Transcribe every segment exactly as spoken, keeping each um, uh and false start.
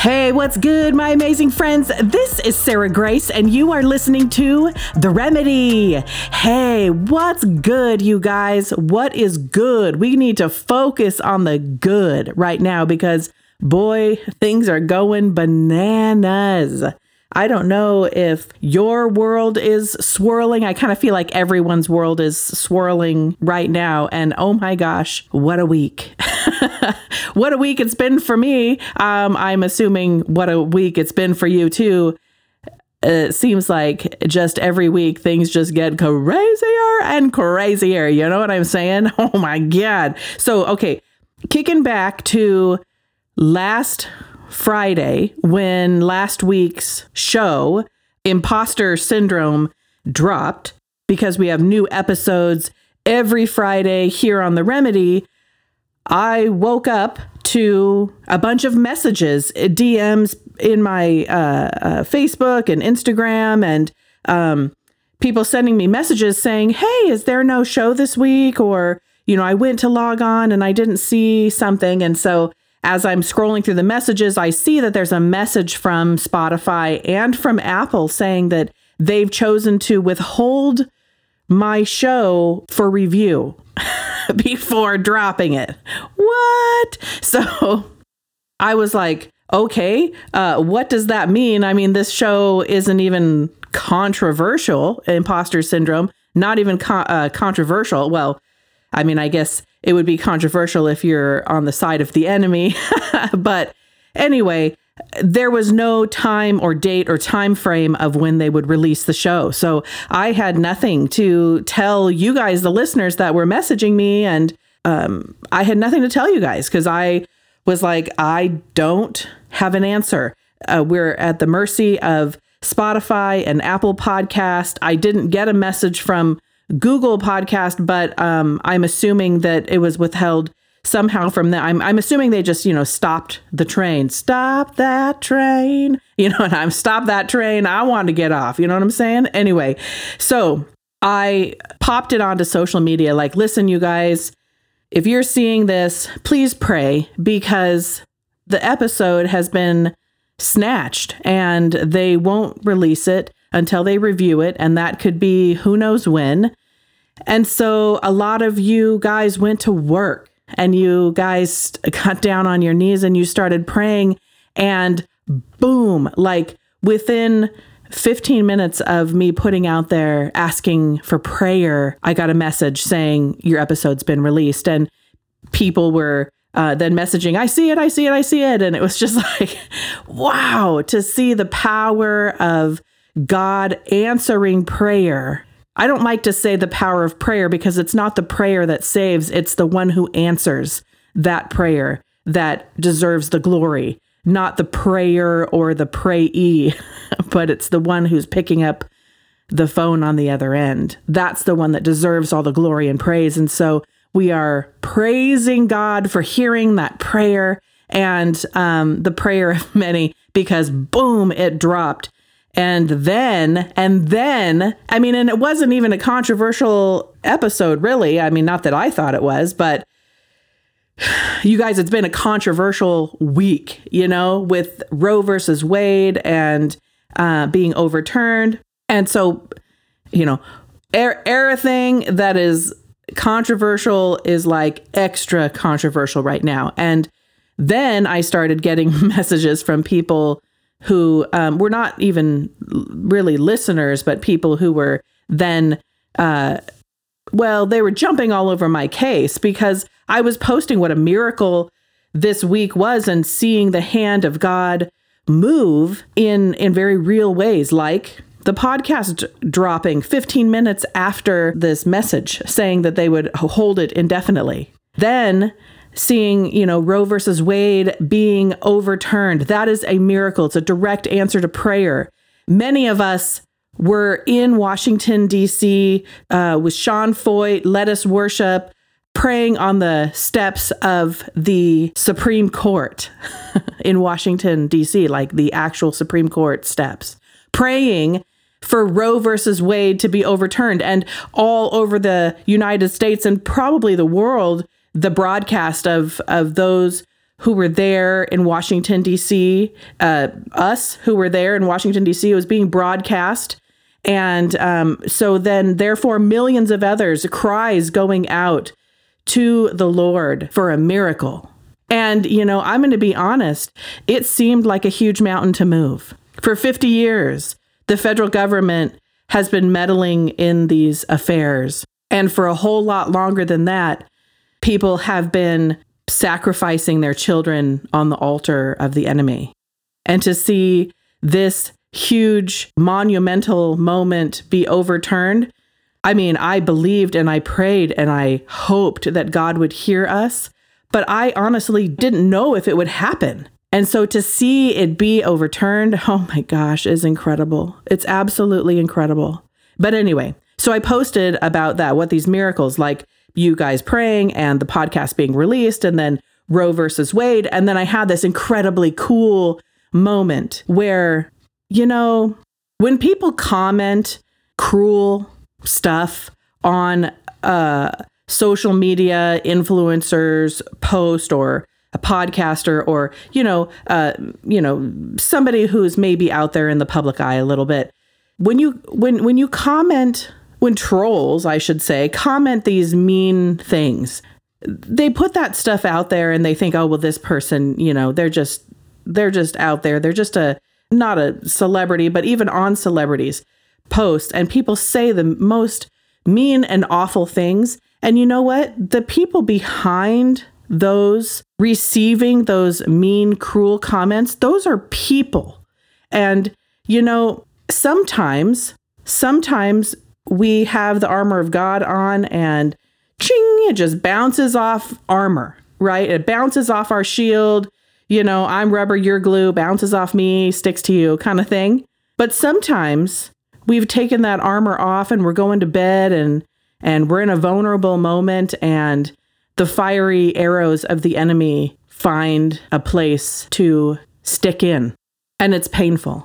Hey, what's good, my amazing friends? This is Sarah Grace, and you are listening to The Remedy. Hey, what's good, you guys? What is good? We need to focus on the good right now because, boy, things are going bananas. I don't know if your world is swirling. I kind of feel like everyone's world is swirling right now. And oh my gosh, what a week. What a week it's been for me. Um, I'm assuming what a week it's been for you too. It seems like just every week things just get crazier and crazier. You know what I'm saying? Oh my God. So, okay, kicking back to last Friday, when last week's show, Imposter Syndrome, dropped, because we have new episodes every Friday here on The Remedy, I woke up to a bunch of messages, D Ms in my uh, uh, Facebook and Instagram, and um, people sending me messages saying, hey, is there no show this week? Or, you know, I went to log on and I didn't see something. And so as I'm scrolling through the messages, I see that there's a message from Spotify and from Apple saying that they've chosen to withhold my show for review before dropping it. What? So I was like, okay, uh, what does that mean? I mean, this show isn't even controversial, Imposter Syndrome, not even co- uh, controversial. Well, I mean, I guess it would be controversial if you're on the side of the enemy. But anyway, there was no time or date or time frame of when they would release the show. So I had nothing to tell you guys, the listeners that were messaging me. And um, I had nothing to tell you guys because I was like, I don't have an answer. Uh, we're at the mercy of Spotify and Apple Podcast. I didn't get a message from Google Podcast, but um, I'm assuming that it was withheld somehow from that. I'm, I'm assuming they just, you know, stopped the train. Stop that train. You know, and I'm stop that train. I want to get off. You know what I'm saying? Anyway, so I popped it onto social media. Like, listen, you guys, if you're seeing this, please pray, because the episode has been snatched and they won't release it until they review it. And that could be who knows when. And so a lot of you guys went to work and you guys got down on your knees and you started praying, and boom, like within fifteen minutes of me putting out there asking for prayer, I got a message saying your episode's been released. And people were uh, then messaging, I see it, I see it, I see it. And it was just like, wow, to see the power of God answering prayer. I don't like to say the power of prayer because it's not the prayer that saves. It's the one who answers that prayer that deserves the glory, not the prayer or the prayee, but it's the one who's picking up the phone on the other end. That's the one that deserves all the glory and praise. And so we are praising God for hearing that prayer and um, the prayer of many, because boom, it dropped. And then, and then, I mean, and it wasn't even a controversial episode, really. I mean, not that I thought it was, but you guys, it's been a controversial week, you know, with Roe versus Wade and uh, being overturned. And so, you know, er- everything that is controversial is like extra controversial right now. And then I started getting messages from people who um, were not even really listeners, but people who were then, uh, well, they were jumping all over my case because I was posting what a miracle this week was and seeing the hand of God move in, in very real ways, like the podcast dropping fifteen minutes after this message saying that they would hold it indefinitely. Then seeing, you know, Roe versus Wade being overturned. That is a miracle. It's a direct answer to prayer. Many of us were in Washington, D C uh, with Sean Feucht, Let Us Worship, praying on the steps of the Supreme Court in Washington, D C, like the actual Supreme Court steps, praying for Roe versus Wade to be overturned. And all over the United States and probably the world, the broadcast of, of those who were there in Washington, D C, uh, us who were there in Washington, D C, it was being broadcast. And um, so then, therefore, millions of others, cries going out to the Lord for a miracle. And, you know, I'm going to be honest, it seemed like a huge mountain to move. For fifty years, the federal government has been meddling in these affairs. And for a whole lot longer than that, people have been sacrificing their children on the altar of the enemy. And to see this huge monumental moment be overturned, I mean, I believed and I prayed and I hoped that God would hear us, but I honestly didn't know if it would happen. And so to see it be overturned, oh my gosh, is incredible. It's absolutely incredible. But anyway, so I posted about that, what these miracles, like you guys praying and the podcast being released, and then Roe versus Wade. And then I had this incredibly cool moment where, you know, when people comment cruel stuff on uh, social media influencers post, or a podcaster, or, you know, uh, you know, somebody who's maybe out there in the public eye a little bit, when you when when you comment, when trolls, I should say, comment these mean things, they put that stuff out there and they think, oh, well, this person, you know, they're just they're just out there. They're just a not a celebrity, but even on celebrities post, and people say the most mean and awful things. And you know what? The people behind those receiving those mean, cruel comments, those are people. And, you know, sometimes, sometimes we have the armor of God on and ching, it just bounces off armor, right? It bounces off our shield. You know, I'm rubber, you're glue, bounces off me, sticks to you kind of thing. But sometimes we've taken that armor off and we're going to bed and and we're in a vulnerable moment, and the fiery arrows of the enemy find a place to stick in, and it's painful.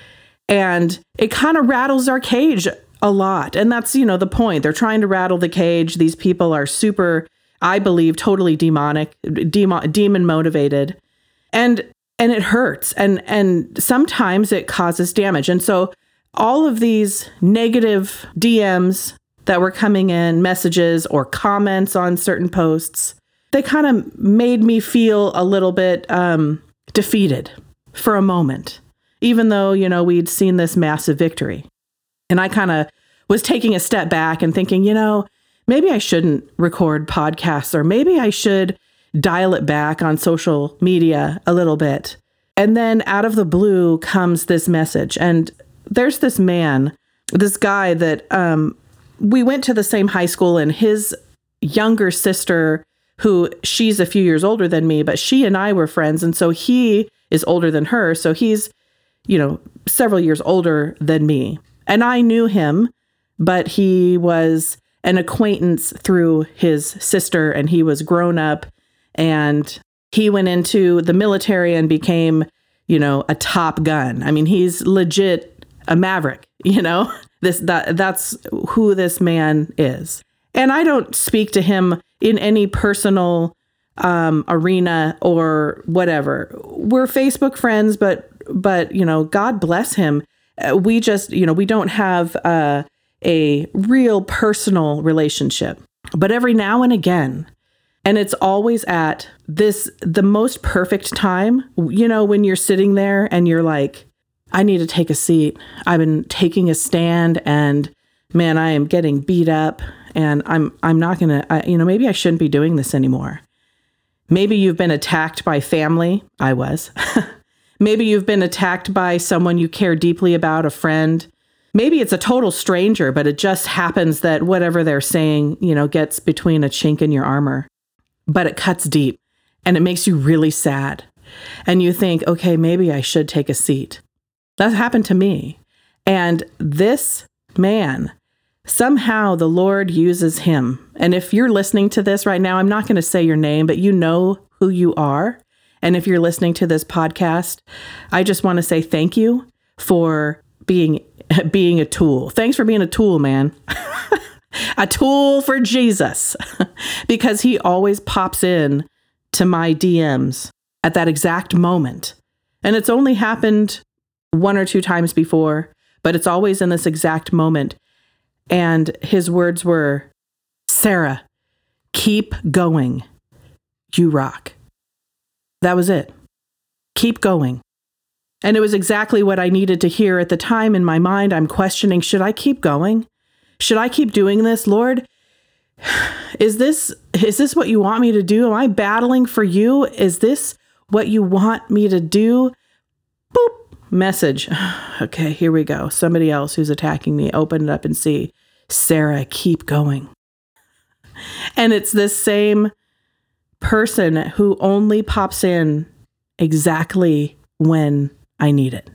And it kind of rattles our cage a lot. And that's, you know, the point. They're trying to rattle the cage. These people are super, I believe, totally demonic, demon, demon motivated. And and it hurts. And and sometimes it causes damage. And so all of these negative D Ms that were coming in, messages or comments on certain posts, they kind of made me feel a little bit um, defeated for a moment, even though, you know, we'd seen this massive victory. And I kind of was taking a step back and thinking, you know, maybe I shouldn't record podcasts, or maybe I should dial it back on social media a little bit. And then out of the blue comes this message. And there's this man, this guy that um, we went to the same high school, and his younger sister, who she's a few years older than me, but she and I were friends. And so he is older than her. So he's, you know, several years older than me. And I knew him, but he was an acquaintance through his sister, and he was grown up, and he went into the military and became, you know, a top gun. I mean, he's legit a maverick, you know, this, that, that's who this man is. And I don't speak to him in any personal um, arena or whatever. We're Facebook friends, but, but, you know, God bless him. We just, you know, we don't have uh, a real personal relationship, but every now and again, and it's always at this, the most perfect time, you know, when you're sitting there and you're like, I need to take a seat. I've been taking a stand, and man, I am getting beat up, and I'm, I'm not going to, you know, maybe I shouldn't be doing this anymore. Maybe you've been attacked by family. I was. Maybe you've been attacked by someone you care deeply about, a friend. Maybe it's a total stranger, but it just happens that whatever they're saying, you know, gets between a chink in your armor. But it cuts deep, and it makes you really sad. And you think, okay, maybe I should take a seat. That happened to me. And this man, somehow the Lord uses him. And if you're listening to this right now, I'm not going to say your name, but you know who you are. And if you're listening to this podcast, I just want to say thank you for being being a tool. Thanks for being a tool, man. A tool for Jesus. Because he always pops in to my D Ms at that exact moment. And it's only happened one or two times before, but it's always in this exact moment. And his words were, Sarah, keep going. You rock. That was it. Keep going. And it was exactly what I needed to hear at the time. In my mind, I'm questioning, should I keep going? Should I keep doing this, Lord? Is this, is this what you want me to do? Am I battling for you? Is this what you want me to do? Boop. Message. Okay, here we go. Somebody else who's attacking me. Open it up and see. Sarah, keep going. And it's this same person who only pops in exactly when I need it.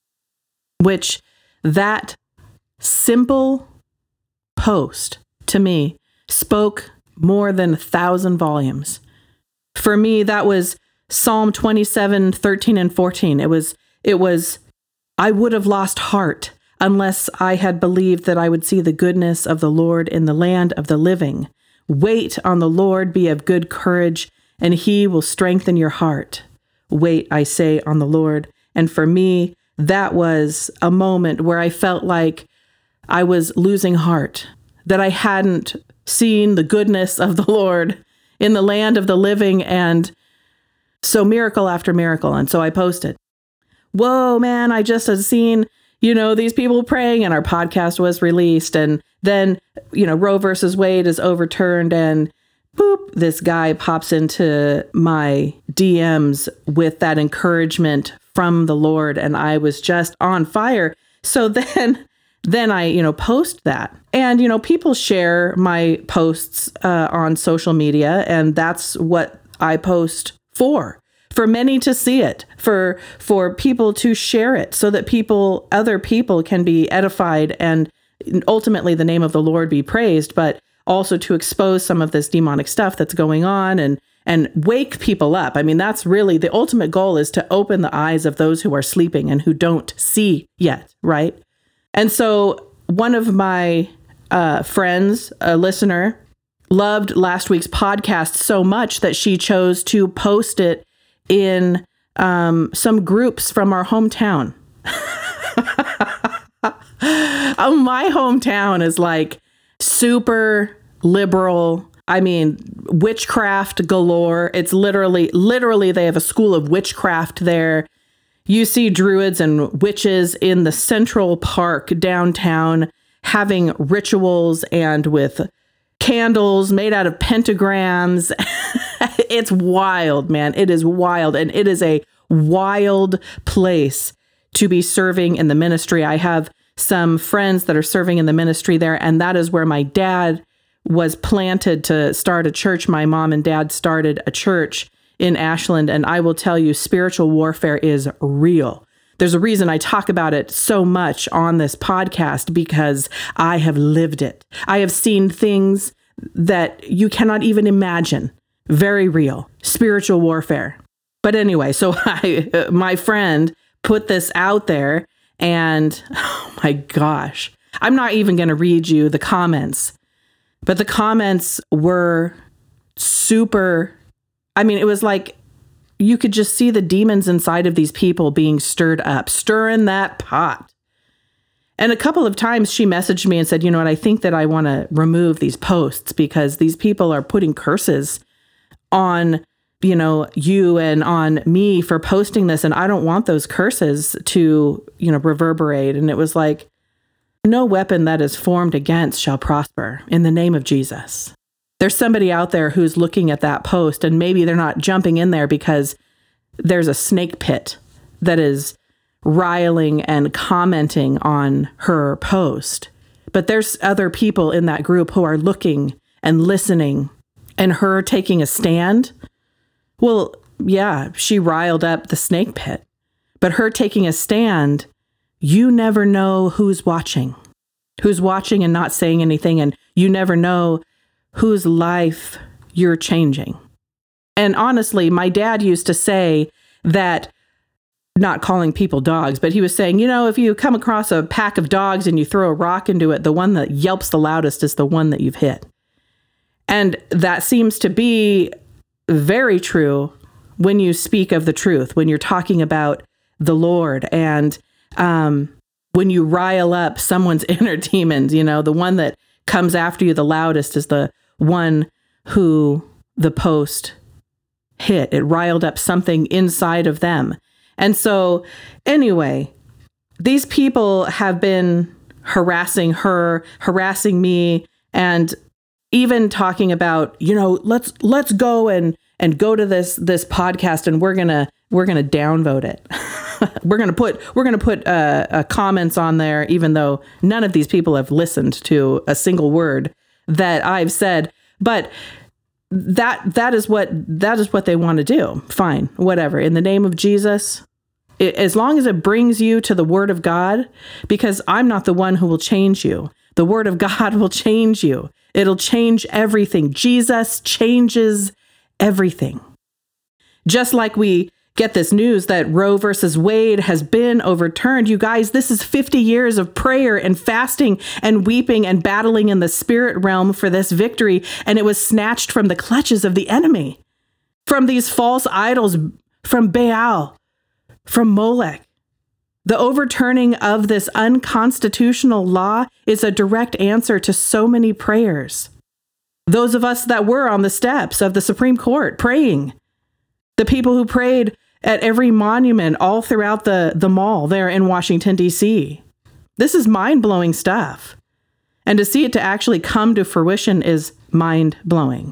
Which that simple post to me spoke more than a thousand volumes. For me, that was Psalm twenty-seven, thirteen and fourteen. It was, it was, I would have lost heart unless I had believed that I would see the goodness of the Lord in the land of the living. Wait on the Lord, be of good courage, and he will strengthen your heart. Wait, I say, on the Lord. And for me, that was a moment where I felt like I was losing heart, that I hadn't seen the goodness of the Lord in the land of the living. And so miracle after miracle. And so I posted, whoa, man, I just had seen, you know, these people praying, and our podcast was released. And then, you know, Roe versus Wade is overturned, and boop, this guy pops into my D Ms with that encouragement from the Lord. And I was just on fire. So then, then I, you know, post that, and, you know, people share my posts uh, on social media, and that's what I post for, for many to see it, for, for people to share it so that people, other people can be edified and ultimately the name of the Lord be praised, but also to expose some of this demonic stuff that's going on and and wake people up. I mean, that's really the ultimate goal, is to open the eyes of those who are sleeping and who don't see yet, right? And so one of my uh, friends, a listener, loved last week's podcast so much that she chose to post it in um, some groups from our hometown. Oh, my hometown is like super liberal. I mean, witchcraft galore. It's literally, literally, they have a school of witchcraft there. You see druids and witches in the Central Park downtown having rituals and with candles made out of pentagrams. It's wild, man. It is wild. And it is a wild place to be serving in the ministry. I have some friends that are serving in the ministry there, and that is where my dad was planted to start a church. My mom and dad started a church in Ashland, and I will tell you, spiritual warfare is real. There's a reason I talk about it so much on this podcast, because I have lived it. I have seen things that you cannot even imagine. Very real. Spiritual warfare. But anyway, so I, my friend put this out there, and oh my gosh, I'm not even going to read you the comments, but the comments were super, I mean, it was like you could just see the demons inside of these people being stirred up, stirring that pot. And a couple of times she messaged me and said, you know what, I think that I want to remove these posts because these people are putting curses on, you know, you and on me for posting this. And I don't want those curses to, you know, reverberate. And it was like, no weapon that is formed against shall prosper in the name of Jesus. There's somebody out there who's looking at that post, and maybe they're not jumping in there because there's a snake pit that is riling and commenting on her post. But there's other people in that group who are looking and listening, and her taking a stand. Well, yeah, she riled up the snake pit, but her taking a stand, you never know who's watching, who's watching and not saying anything. And you never know whose life you're changing. And honestly, my dad used to say that, not calling people dogs, but he was saying, you know, if you come across a pack of dogs and you throw a rock into it, the one that yelps the loudest is the one that you've hit. And that seems to be very true when you speak of the truth, when you're talking about the Lord, and um, when you rile up someone's inner demons, you know, the one that comes after you the loudest is the one who the post hit. It riled up something inside of them. And so anyway, these people have been harassing her, harassing me, and even talking about, you know, let's let's go and and go to this this podcast, and we're gonna we're gonna downvote it. we're gonna put we're gonna put uh, uh, comments on there, even though none of these people have listened to a single word that I've said. But that that is what that is what they want to do. Fine, whatever. In the name of Jesus, it, as long as it brings you to the Word of God, because I'm not the one who will change you. The Word of God will change you. It'll change everything. Jesus changes everything. Just like we get this news that Roe versus Wade has been overturned. You guys, this is fifty years of prayer and fasting and weeping and battling in the spirit realm for this victory. And it was snatched from the clutches of the enemy, from these false idols, from Baal, from Molech. The overturning of this unconstitutional law is a direct answer to so many prayers. Those of us that were on the steps of the Supreme Court praying, the people who prayed at every monument all throughout the, the mall there in Washington, D C. This is mind-blowing stuff. And to see it to actually come to fruition is mind-blowing.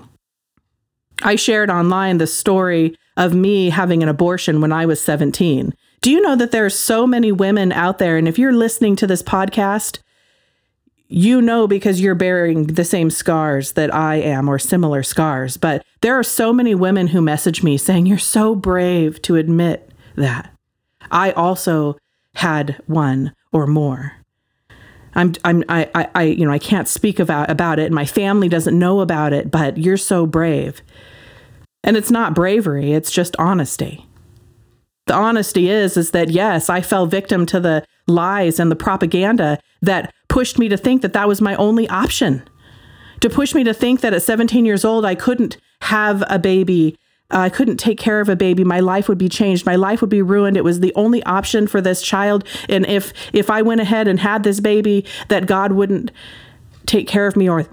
I shared online the story of me having an abortion when I was seventeen. Do you know that there are so many women out there, and if you're listening to this podcast, you know, because you're bearing the same scars that I am, or similar scars, but there are so many women who message me saying, you're so brave to admit that. I also had one or more. I'm, I'm, I, I, I, you know, I can't speak about, about it, and my family doesn't know about it, but you're so brave. And it's not bravery, it's just honesty. The honesty is, is that, yes, I fell victim to the lies and the propaganda that pushed me to think that that was my only option. To push me to think that at seventeen years old, I couldn't have a baby. Uh, I couldn't take care of a baby. My life would be changed. My life would be ruined. It was the only option for this child. And if, if I went ahead and had this baby, that God wouldn't take care of me, or,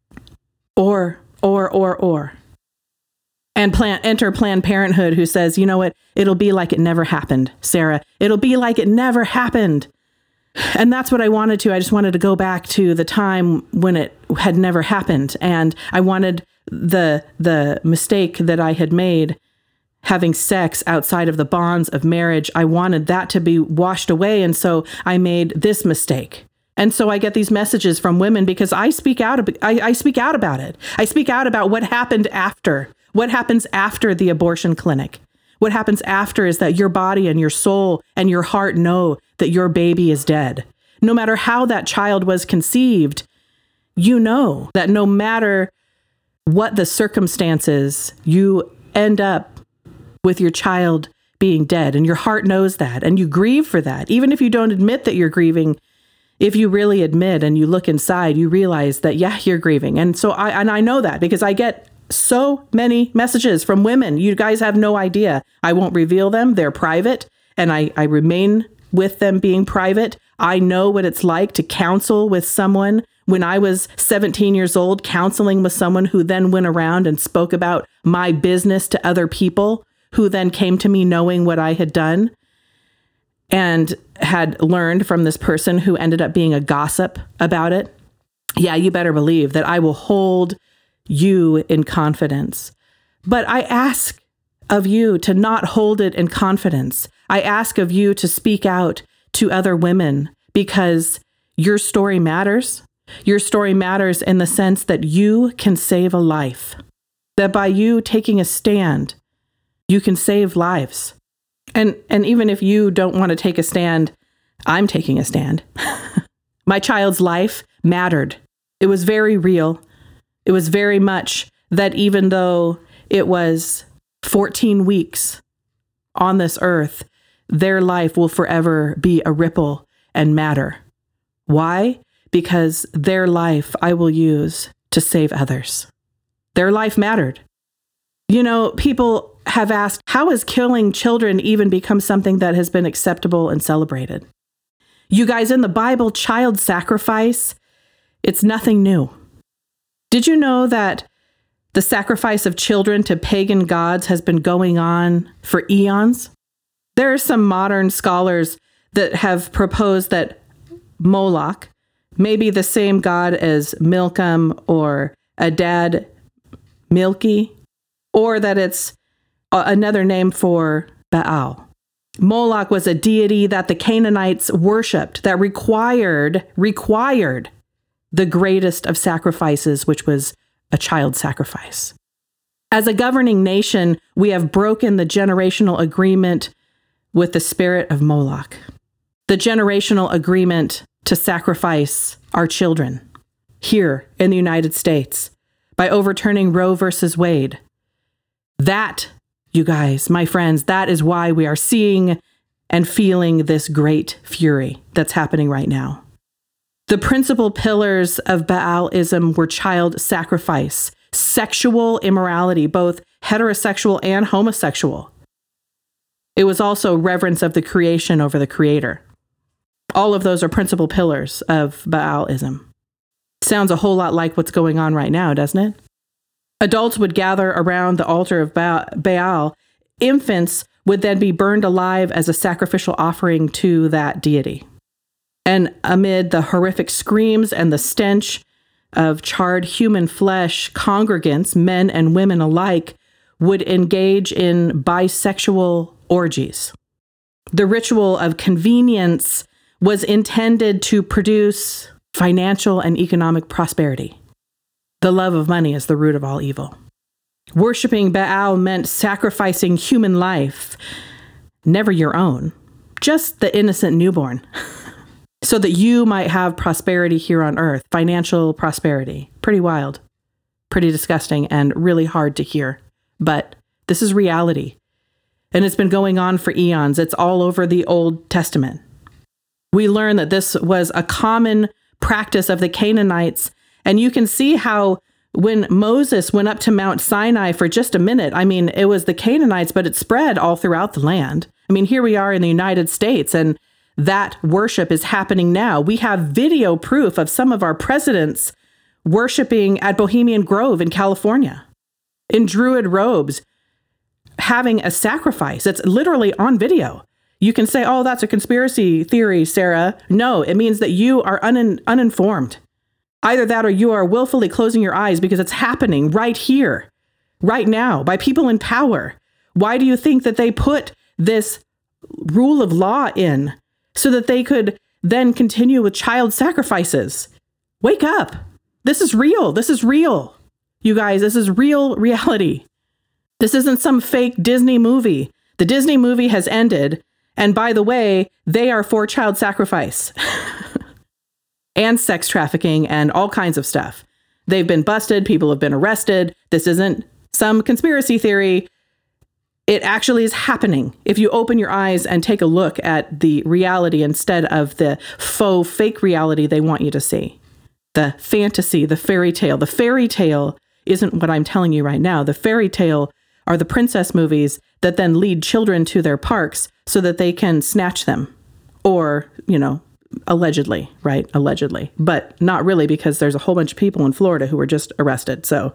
or, or, or, or. And plan, enter Planned Parenthood, who says, you know what, it'll be like it never happened, Sarah. It'll be like it never happened. And that's what I wanted to. I just wanted to go back to the time when it had never happened. And I wanted the the mistake that I had made, having sex outside of the bonds of marriage, I wanted that to be washed away. And so I made this mistake. And so I get these messages from women because I speak out. I, I speak out about it. I speak out about what happened after. What happens after the abortion clinic? What happens after is that your body and your soul and your heart know that your baby is dead. No matter how that child was conceived, you know that no matter what the circumstances, you end up with your child being dead. And your heart knows that. And you grieve for that. Even if you don't admit that you're grieving, if you really admit and you look inside, you realize that, yeah, you're grieving. And so I, and I know that because I get so many messages from women. You guys have no idea. I won't reveal them. They're private, and I, I remain with them being private. I know what it's like to counsel with someone. When I was seventeen years old, counseling with someone who then went around and spoke about my business to other people, who then came to me knowing what I had done and had learned from this person who ended up being a gossip about it. Yeah, you better believe that I will hold you in confidence. But I ask of you to not hold it in confidence. I ask of you to speak out to other women because your story matters. Your story matters in the sense that you can save a life. That by you taking a stand, you can save lives. And and even if you don't want to take a stand, I'm taking a stand. My child's life mattered. It was very real. It was very much that even though it was fourteen weeks on this earth, their life will forever be a ripple and matter. Why? Because their life I will use to save others. Their life mattered. You know, people have asked, how has killing children even become something that has been acceptable and celebrated? You guys, in the Bible, child sacrifice, it's nothing new. Did you know that the sacrifice of children to pagan gods has been going on for eons? There are some modern scholars that have proposed that Moloch may be the same god as Milcom or Adad Milky, or that it's another name for Baal. Moloch was a deity that the Canaanites worshipped that required, required the greatest of sacrifices, which was a child sacrifice. As a governing nation, we have broken the generational agreement with the spirit of Moloch, the generational agreement to sacrifice our children here in the United States by overturning Roe versus Wade. That, you guys, my friends, that is why we are seeing and feeling this great fury that's happening right now. The principal pillars of Baalism were child sacrifice, sexual immorality, both heterosexual and homosexual. It was also reverence of the creation over the creator. All of those are principal pillars of Baalism. Sounds a whole lot like what's going on right now, doesn't it? Adults would gather around the altar of Baal. Infants would then be burned alive as a sacrificial offering to that deity. And amid the horrific screams and the stench of charred human flesh, congregants, men and women alike, would engage in bisexual orgies. The ritual of convenience was intended to produce financial and economic prosperity. The love of money is the root of all evil. Worshipping Baal meant sacrificing human life, never your own, just the innocent newborn, so that you might have prosperity here on earth, financial prosperity. Pretty wild, pretty disgusting, and really hard to hear. But this is reality. And it's been going on for eons. It's all over the Old Testament. We learn that this was a common practice of the Canaanites. And you can see how when Moses went up to Mount Sinai for just a minute, I mean, it was the Canaanites, but it spread all throughout the land. I mean, here we are in the United States, and that worship is happening now. We have video proof of some of our presidents worshiping at Bohemian Grove in California, in Druid robes, having a sacrifice. It's literally on video. You can say, oh, that's a conspiracy theory, Sarah. No, it means that you are un- uninformed. Either that or you are willfully closing your eyes because it's happening right here, right now, by people in power. Why do you think that they put this rule of law in so that they could then continue with child sacrifices? Wake up. This is real. This is real. You guys, this is real reality. This isn't some fake Disney movie. The Disney movie has ended. And by the way, they are for child sacrifice and sex trafficking and all kinds of stuff. They've been busted. People have been arrested. This isn't some conspiracy theory. It actually is happening. If you open your eyes and take a look at the reality instead of the faux fake reality they want you to see. The fantasy, the fairy tale. The fairy tale isn't what I'm telling you right now. The fairy tale are the princess movies that then lead children to their parks so that they can snatch them. Or, you know, allegedly, right? Allegedly. But not really, because there's a whole bunch of people in Florida who were just arrested. So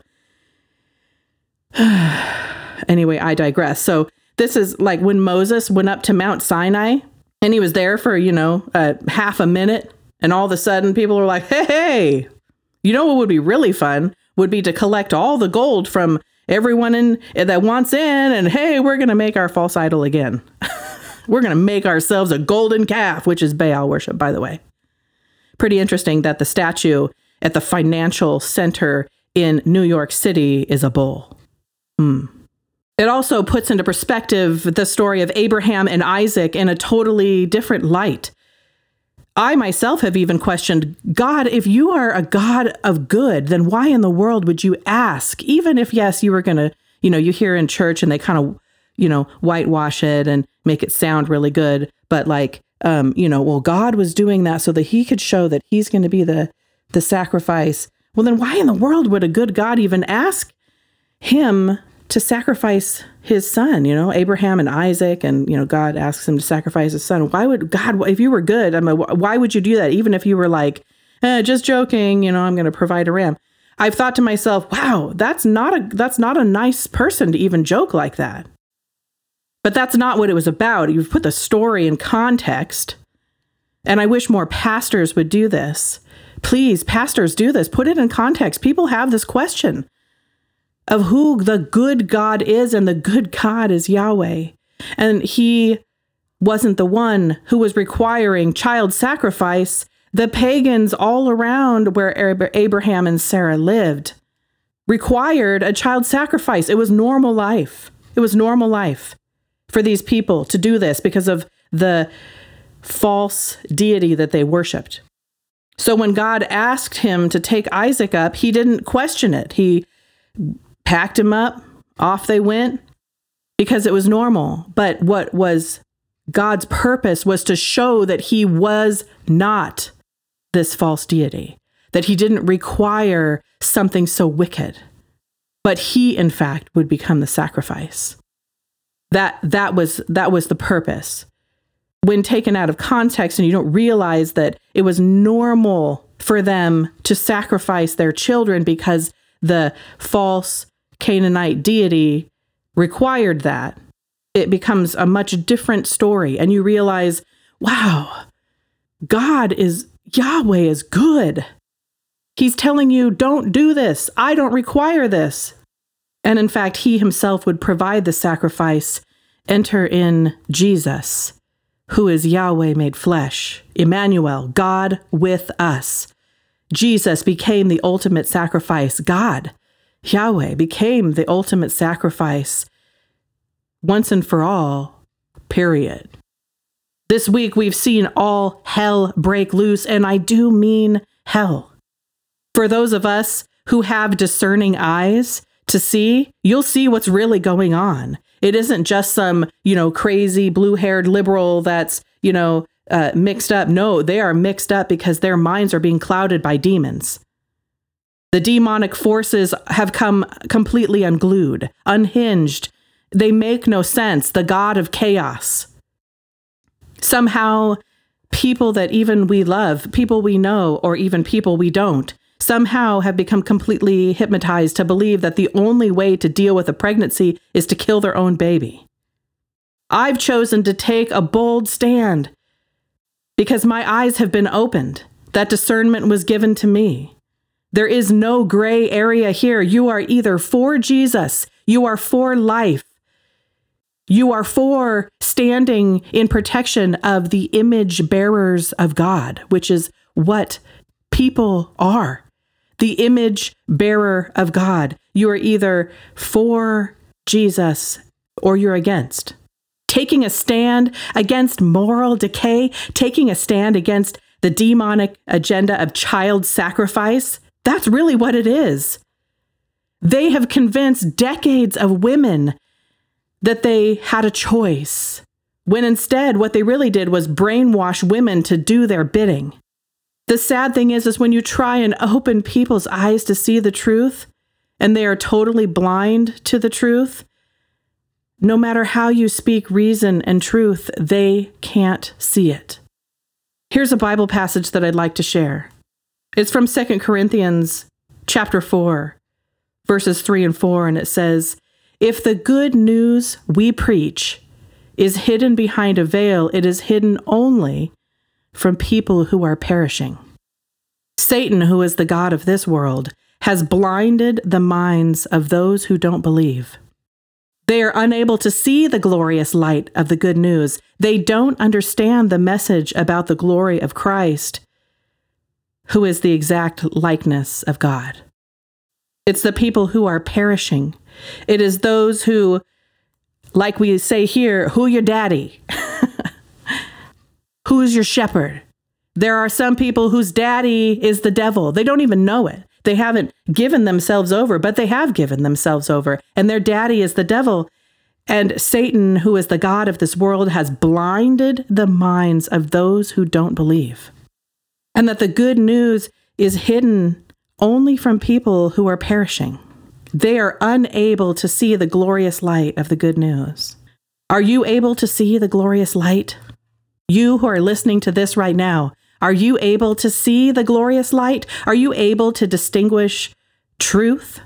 anyway, I digress. So this is like when Moses went up to Mount Sinai and he was there for, you know, uh, half a minute. And all of a sudden people were like, hey, hey, you know what would be really fun would be to collect all the gold from everyone in that wants in. And hey, we're going to make our false idol again. We're going to make ourselves a golden calf, which is Baal worship, by the way. Pretty interesting that the statue at the financial center in New York City is a bull. Hmm. It also puts into perspective the story of Abraham and Isaac in a totally different light. I myself have even questioned, God, if you are a God of good, then why in the world would you ask? Even if, yes, you were going to, you know, you hear in church and they kind of, you know, whitewash it and make it sound really good. But like, um, you know, well, God was doing that so that he could show that he's going to be the, the sacrifice. Well, then why in the world would a good God even ask him to sacrifice his son, you know, Abraham and Isaac, and, you know, God asks him to sacrifice his son. Why would God, if you were good, I mean, why would you do that? Even if you were like, eh, just joking, you know, I'm going to provide a ram. I've thought to myself, wow, that's not a, that's not a nice person to even joke like that. But that's not what it was about. You've put the story in context. And I wish more pastors would do this. Please, pastors, do this. Put it in context. People have this question of who the good God is, and the good God is Yahweh. And he wasn't the one who was requiring child sacrifice. The pagans all around where Abraham and Sarah lived required a child sacrifice. It was normal life. It was normal life for these people to do this because of the false deity that they worshiped. So when God asked him to take Isaac up, he didn't question it. He packed him up, off they went, because it was normal. But what was God's purpose was to show that he was not this false deity, that he didn't require something so wicked, but he, in fact, would become the sacrifice. That that was that was the purpose. When taken out of context and you don't realize that it was normal for them to sacrifice their children because the false Canaanite deity required that, it becomes a much different story. And you realize, wow, God is, Yahweh is good. He's telling you, don't do this. I don't require this. And in fact, he himself would provide the sacrifice. Enter in Jesus, who is Yahweh made flesh, Emmanuel, God with us. Jesus became the ultimate sacrifice. God, Yahweh, became the ultimate sacrifice once and for all, period. This week, we've seen all hell break loose, and I do mean hell. For those of us who have discerning eyes to see, you'll see what's really going on. It isn't just some, you know, crazy blue-haired liberal that's, you know, uh, mixed up. No, they are mixed up because their minds are being clouded by demons. The demonic forces have come completely unglued, unhinged. They make no sense. The God of chaos. Somehow, people that even we love, people we know, or even people we don't, somehow have become completely hypnotized to believe that the only way to deal with a pregnancy is to kill their own baby. I've chosen to take a bold stand because my eyes have been opened. That discernment was given to me. There is no gray area here. You are either for Jesus, you are for life, you are for standing in protection of the image bearers of God, which is what people are. The image bearer of God. You are either for Jesus or you're against. Taking a stand against moral decay, taking a stand against the demonic agenda of child sacrifice, that's really what it is. They have convinced decades of women that they had a choice, when instead what they really did was brainwash women to do their bidding. The sad thing is, is when you try and open people's eyes to see the truth, and they are totally blind to the truth, no matter how you speak reason and truth, they can't see it. Here's a Bible passage that I'd like to share. It's from Second Corinthians chapter four, verses three and four, and it says, "If the good news we preach is hidden behind a veil, it is hidden only from people who are perishing. Satan, who is the god of this world, has blinded the minds of those who don't believe. They are unable to see the glorious light of the good news. They don't understand the message about the glory of Christ, who is the exact likeness of God." It's the people who are perishing. It is those who, like we say here, who your daddy? Who's your shepherd? There are some people whose daddy is the devil. They don't even know it. They haven't given themselves over, but they have given themselves over. And their daddy is the devil. And Satan, who is the god of this world, has blinded the minds of those who don't believe. And that the good news is hidden only from people who are perishing. They are unable to see the glorious light of the good news. Are you able to see the glorious light? You who are listening to this right now, are you able to see the glorious light? Are you able to distinguish truth,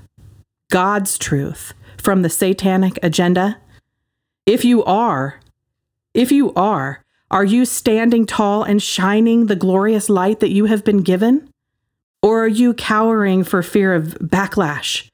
God's truth, from the satanic agenda? If you are, if you are, are you standing tall and shining the glorious light that you have been given? Or are you cowering for fear of backlash?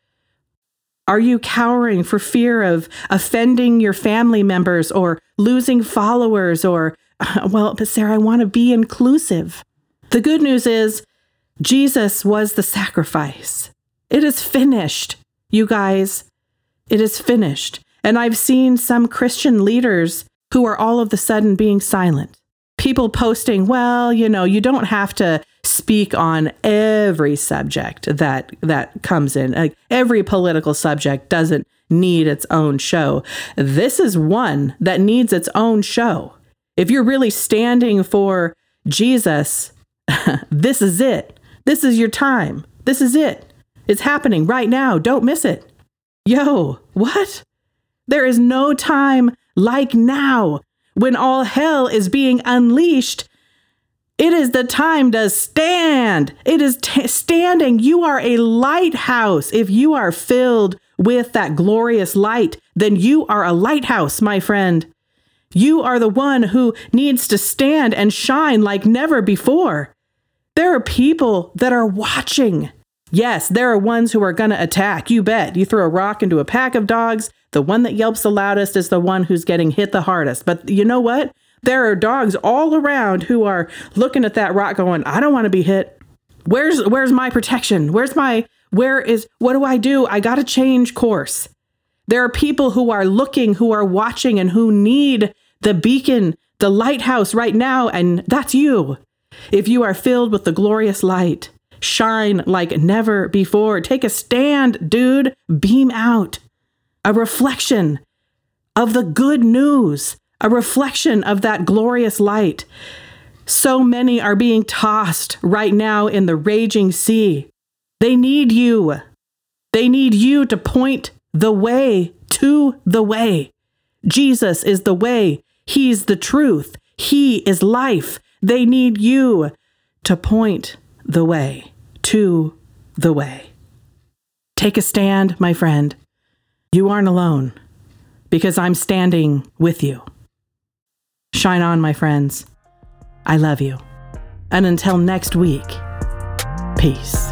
Are you cowering for fear of offending your family members or losing followers or, well, but Sarah, I want to be inclusive. The good news is Jesus was the sacrifice. It is finished, you guys. It is finished. And I've seen some Christian leaders who are all of a sudden being silent. People posting, well, you know, you don't have to speak on every subject that that comes in. Like, every political subject doesn't need its own show. This is one that needs its own show. If you're really standing for Jesus, this is it. This is your time. This is it. It's happening right now. Don't miss it. Yo, what? There is no time like now when all hell is being unleashed. It is the time to stand. It is t- standing. You are a lighthouse. If you are filled with that glorious light, then you are a lighthouse, my friend. You are the one who needs to stand and shine like never before. There are people that are watching. Yes, there are ones who are going to attack. You bet. You throw a rock into a pack of dogs, the one that yelps the loudest is the one who's getting hit the hardest. But you know what? There are dogs all around who are looking at that rock going, I don't want to be hit. Where's where's my protection? Where's my, where is, what do I do? I got to change course. There are people who are looking, who are watching, and who need the beacon, the lighthouse right now. And that's you. If you are filled with the glorious light, shine like never before. Take a stand, dude. Beam out. A reflection of the good news. A reflection of that glorious light. So many are being tossed right now in the raging sea. They need you. They need you to point the way to the way. Jesus is the way. He's the truth. He is life. They need you to point the way to the way. Take a stand, my friend. You aren't alone because I'm standing with you. Shine on, my friends. I love you. And until next week, peace.